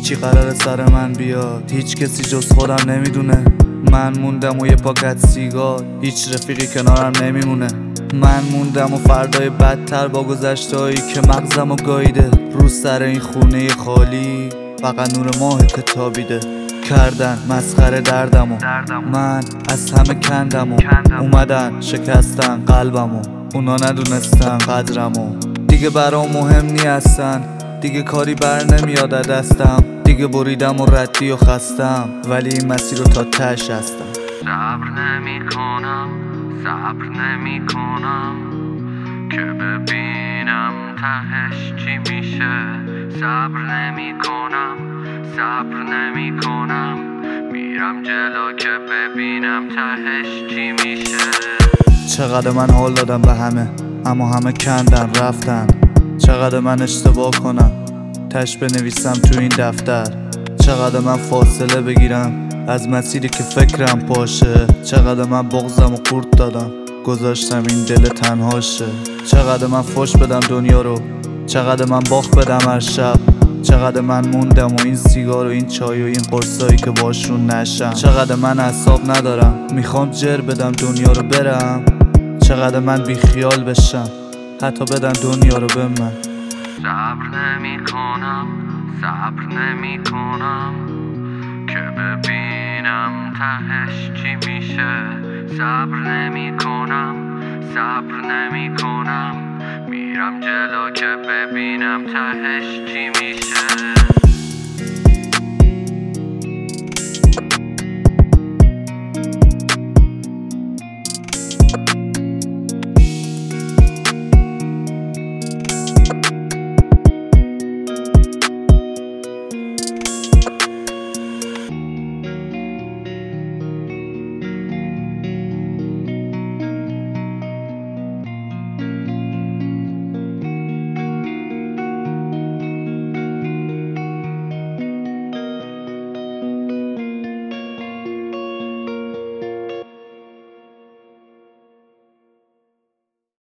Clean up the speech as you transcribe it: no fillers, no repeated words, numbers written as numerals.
هیچی قرار سر من بیاد، هیچ کسی جز خودم نمیدونه. من موندم و یه پاکت سیگار، هیچ رفیقی کنارم نمیمونه. من موندم و فردای بدتر با گذشتهایی که مغزمو گاییده. رو سر این خونه خالی فقط نور ماه که تابیده. کردن مسخره دردمو، من از همه کندمو. اومدن شکستن قلبمو، اونا ندونستن قدرمو. دیگه برام مهم نیستن، دیگه کاری بر نمیاد دستم. دیگه بریدم و ردی و خستم، ولی این مسیر رو تا تهش هستم. صبر نمی کنم، صبر نمی کنم که ببینم تهش چی میشه. صبر نمی کنم، صبر نمی کنم، میرم جلو که ببینم تهش چی میشه. چقدر من حال دادم به همه، اما همه کندن رفتن. چقدر من اشتباه کنم، تش بنویسم تو این دفتر. چقدر من فاصله بگیرم از مسیری که فکرم پاشه. چقدر من بغضم و قورت دادم، گذاشتم این دل تنهاشه. چقدر من فوش بدم دنیا رو، چقدر من باخت بدم هر شب. چقدر من موندم و این سیگار و این چای و این قرصایی که باشون نشم. چقدر من اعصاب ندارم، میخوام جر بدم دنیا رو برم. چقدر من بی خیال بشم، حتی بدن دنیا رو به من. صبر نمی کنم، صبر نمی کنم که ببینم تهش چی میشه. صبر نمی کنم، صبر نمی کنم، میرم جلو که ببینم تهش چی میشه.